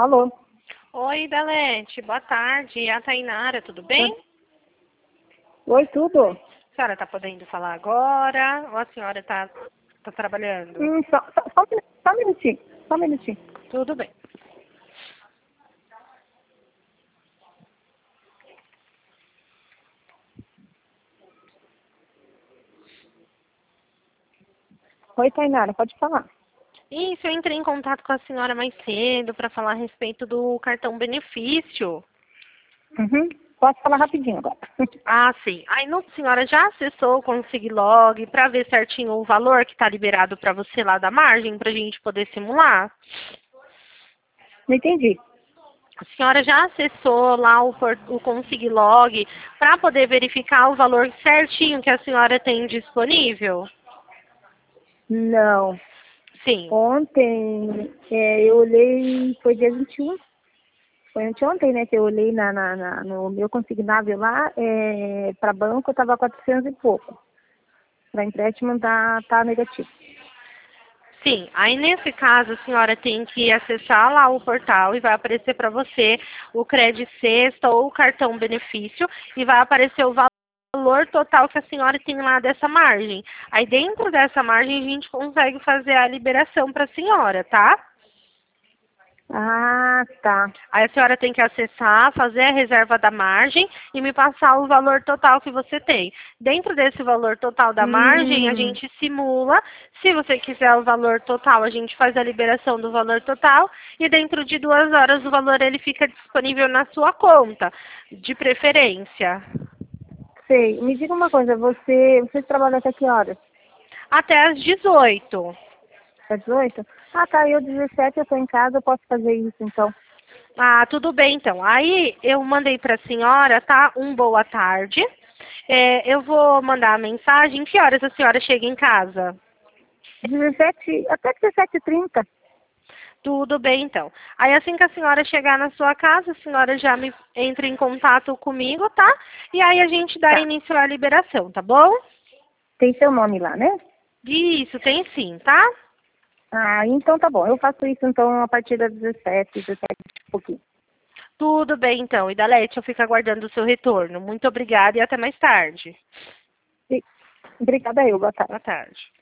Alô? Oi, Dalete, boa tarde. É a Tainara, tudo bem? Oi, tudo? A senhora está podendo falar agora ou a senhora está trabalhando? Só um minutinho, só um minutinho. Tudo bem. Oi, Tainara, pode falar. Isso, eu entrei em contato com a senhora mais cedo para falar a respeito do cartão benefício. Uhum. Posso falar rapidinho agora. Ah, sim. Aí, a senhora já acessou o Consiglog para ver certinho o valor que está liberado para você lá da margem, para a gente poder simular? Não entendi. A senhora já acessou lá o Consiglog para poder verificar o valor certinho que a senhora tem disponível? Não. Sim. Ontem eu olhei, foi dia 21. Foi anteontem, né, que eu olhei no meu consignável lá, para banco estava 400 e pouco. Para empréstimo tá negativo. Sim. Aí, nesse caso, a senhora tem que acessar lá o portal e vai aparecer para você o crédito sexta ou o cartão benefício e vai aparecer o valor total que a senhora tem lá dessa margem. Aí, dentro dessa margem, a gente consegue fazer a liberação para a senhora, tá? Ah, tá. Aí a senhora tem que acessar, fazer a reserva da margem e me passar o valor total que você tem. Dentro desse valor total da margem, a Hum, gente simula. Se você quiser o valor total, a gente faz a liberação do valor total. E dentro de 2 horas, o valor ele fica disponível na sua conta, de preferência. sei. Me diga uma coisa, você trabalha até que horas? Até às 18. Às 18? Ah, tá, eu 17 eu tô em casa, eu posso fazer isso então. Ah, tudo bem então. Aí eu mandei para a senhora, tá? Boa tarde. Eu vou mandar a mensagem. Que horas a senhora chega em casa? 17, até 17h30. Tudo bem, então. Aí, assim que a senhora chegar na sua casa, a senhora já me entra em contato comigo, tá? E aí a gente dá Tá. início à liberação, tá bom? Tem seu nome lá, né? Isso, tem sim, tá? Ah, então tá bom. Eu faço isso então a partir das 17 e pouquinho. Tudo bem, então. E Dalete, eu fico aguardando o seu retorno. Muito obrigada e até mais tarde. Obrigada eu, boa tarde. Boa tarde.